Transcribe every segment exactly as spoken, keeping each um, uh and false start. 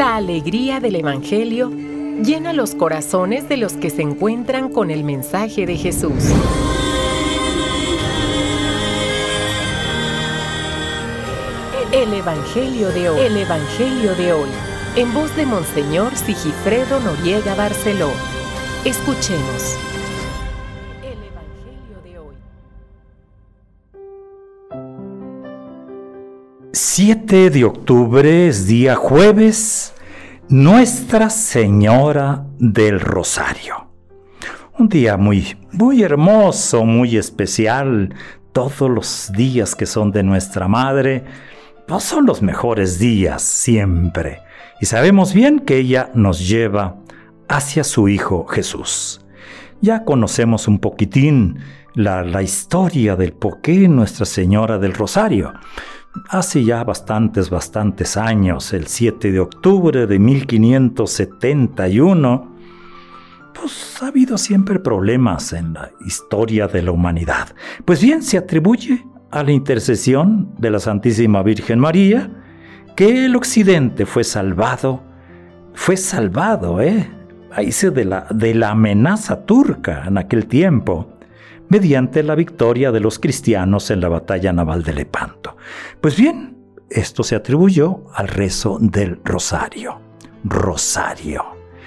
La alegría del Evangelio llena los corazones de los que se encuentran con el mensaje de Jesús. El Evangelio de hoy. El Evangelio de hoy. En voz de Monseñor Sigifredo Noriega Barceló. Escuchemos. El Evangelio de hoy. siete de octubre es día jueves, Nuestra Señora del Rosario. Un día muy, muy hermoso, muy especial. Todos los días que son de nuestra Madre, no son los mejores días siempre. Y sabemos bien que ella nos lleva hacia su Hijo Jesús. Ya conocemos un poquitín la, la historia del por qué Nuestra Señora del Rosario. Hace ya bastantes, bastantes años, el siete de octubre de mil quinientos setenta y uno, pues ha habido siempre problemas en la historia de la humanidad. Pues bien, se atribuye a la intercesión de la Santísima Virgen María que el occidente fue salvado, fue salvado, ¿eh? Ahí se de la, de la amenaza turca en aquel tiempo, mediante la victoria de los cristianos en la batalla naval de Lepanto. Pues bien, esto se atribuyó al rezo del rosario. Rosario,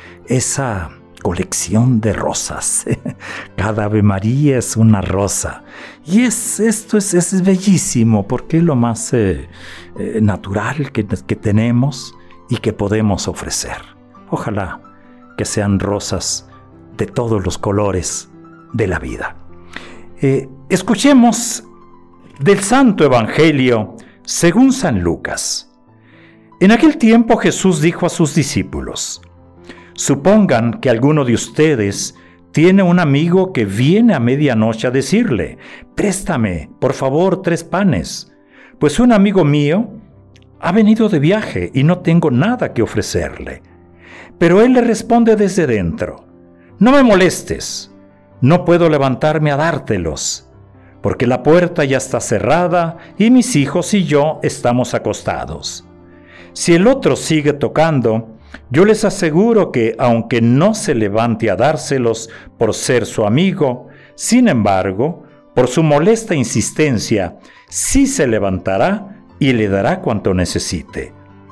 esa colección de rosas. Cada Ave María es una rosa. Y es, esto es, es bellísimo porque es lo más eh, eh, natural que, que tenemos y que podemos ofrecer. Ojalá que sean rosas de todos los colores de la vida. Eh, escuchemos del Santo Evangelio según San Lucas. En aquel tiempo Jesús dijo a sus discípulos: supongan que alguno de ustedes tiene un amigo que viene a medianoche a decirle: préstame, por favor, tres panes, pues un amigo mío ha venido de viaje y no tengo nada que ofrecerle. Pero él le responde desde dentro: no me molestes, no puedo levantarme a dártelos, porque la puerta ya está cerrada y mis hijos y yo estamos acostados. Si el otro sigue tocando, yo les aseguro que, aunque no se levante a dárselos por ser su amigo, sin embargo, por su molesta insistencia, sí se levantará y le dará cuanto necesite.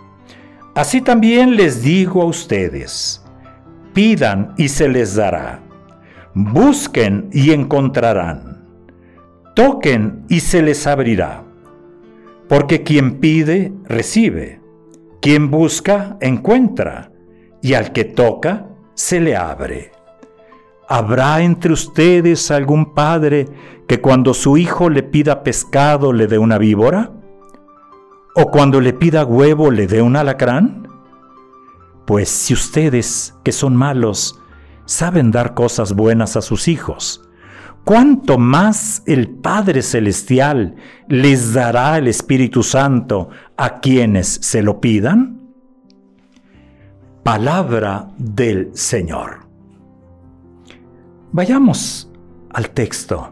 Así también les digo a ustedes: pidan y se les dará. Busquen y encontrarán. Toquen y se les abrirá. Porque quien pide, recibe. Quien busca, encuentra. Y al que toca, se le abre. ¿Habrá entre ustedes algún padre que cuando su hijo le pida pescado le dé una víbora? ¿O cuando le pida huevo le dé un alacrán? Pues si ustedes, que son malos, saben dar cosas buenas a sus hijos, ¿cuánto más el Padre Celestial les dará el Espíritu Santo a quienes se lo pidan? Palabra del Señor. Vayamos al texto.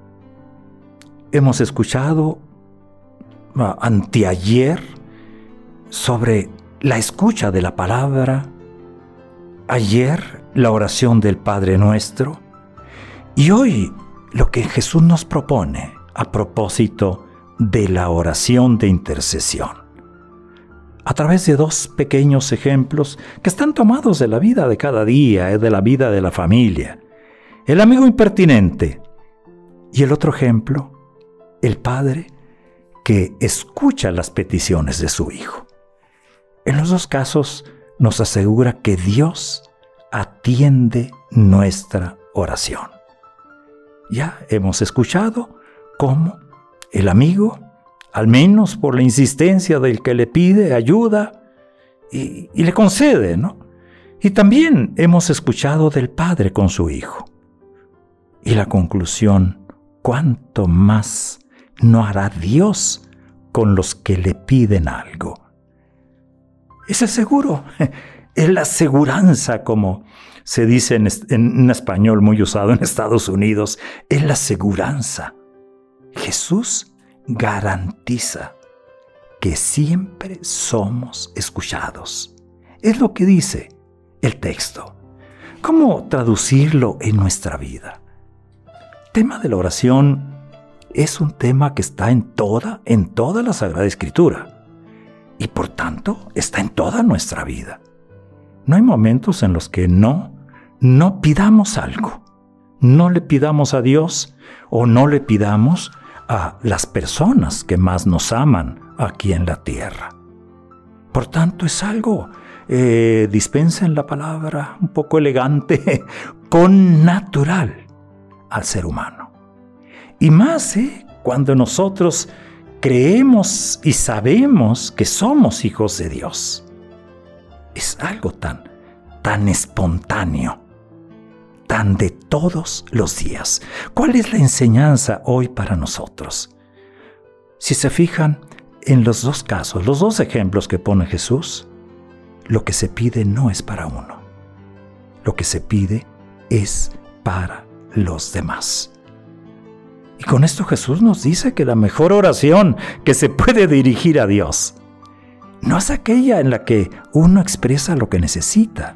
Hemos escuchado uh, anteayer sobre la escucha de la palabra, ayer la oración del Padre Nuestro, y hoy lo que Jesús nos propone a propósito de la oración de intercesión, a través de dos pequeños ejemplos que están tomados de la vida de cada día, de la vida de la familia. El amigo impertinente y el otro ejemplo, el padre que escucha las peticiones de su hijo. En los dos casos nos asegura que Dios atiende nuestra oración. Ya hemos escuchado cómo el amigo, al menos por la insistencia del que le pide, ayuda y, y le concede, ¿no? Y también hemos escuchado del Padre con su Hijo. Y la conclusión: ¿cuánto más no hará Dios con los que le piden algo? Ese seguro, es la aseguranza, como se dice en, en un español muy usado en Estados Unidos, es la aseguranza. Jesús garantiza que siempre somos escuchados Es lo que dice el texto. ¿Cómo traducirlo en nuestra vida? El tema de la oración es un tema que está en toda, en toda la Sagrada Escritura y por tanto está en toda nuestra vida. No hay momentos en los que no, no pidamos algo. No le pidamos a Dios o no le pidamos a las personas que más nos aman aquí en la tierra. Por tanto, es algo, eh, dispensen la palabra un poco elegante, connatural al ser humano. Y más ¿eh? cuando nosotros creemos y sabemos que somos hijos de Dios. Es algo tan, tan espontáneo, tan de todos los días. ¿Cuál es la enseñanza hoy para nosotros? Si se fijan en los dos casos, los dos ejemplos que pone Jesús, lo que se pide no es para uno. Lo que se pide es para los demás. Y con esto Jesús nos dice que la mejor oración que se puede dirigir a Dios no es aquella en la que uno expresa lo que necesita,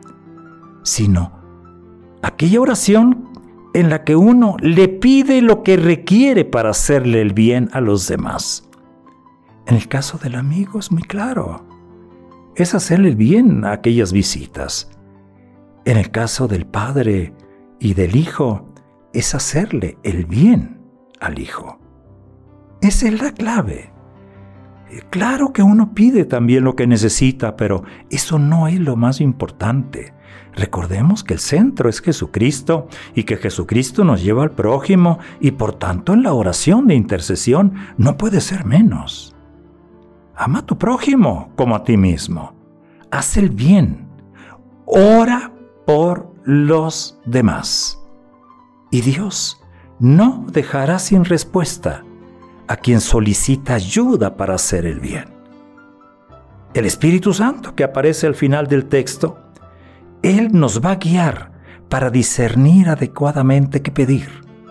sino aquella oración en la que uno le pide lo que requiere para hacerle el bien a los demás. En el caso del amigo es muy claro, es hacerle el bien a aquellas visitas. En el caso del padre y del hijo, es hacerle el bien al hijo. Esa es la clave. Claro que uno pide también lo que necesita, pero eso no es lo más importante. Recordemos que el centro es Jesucristo y que Jesucristo nos lleva al prójimo y por tanto en la oración de intercesión no puede ser menos. Ama a tu prójimo como a ti mismo. Haz el bien. Ora por los demás. Y Dios no dejará sin respuesta a quien solicita ayuda para hacer el bien. El Espíritu Santo que aparece al final del texto, Él nos va a guiar para discernir adecuadamente qué pedir.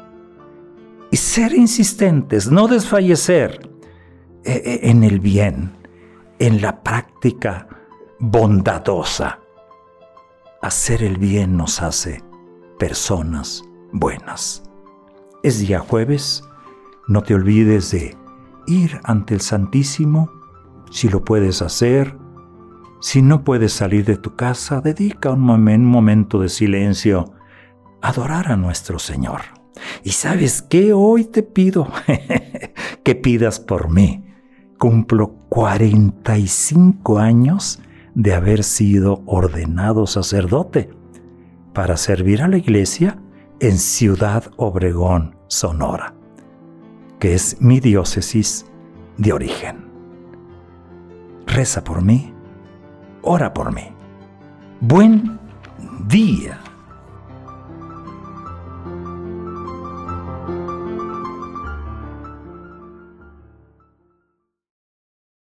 Y ser insistentes, no desfallecer en el bien, en la práctica bondadosa. Hacer el bien nos hace personas buenas. Es día jueves, no te olvides de ir ante el Santísimo, si lo puedes hacer. Si no puedes salir de tu casa, dedica un momento de silencio a adorar a nuestro Señor. ¿Y sabes qué? Hoy te pido que pidas por mí. Cumplo cuarenta y cinco años de haber sido ordenado sacerdote para servir a la iglesia en Ciudad Obregón, Sonora, que es mi diócesis de origen. Reza por mí, ora por mí. Buen día.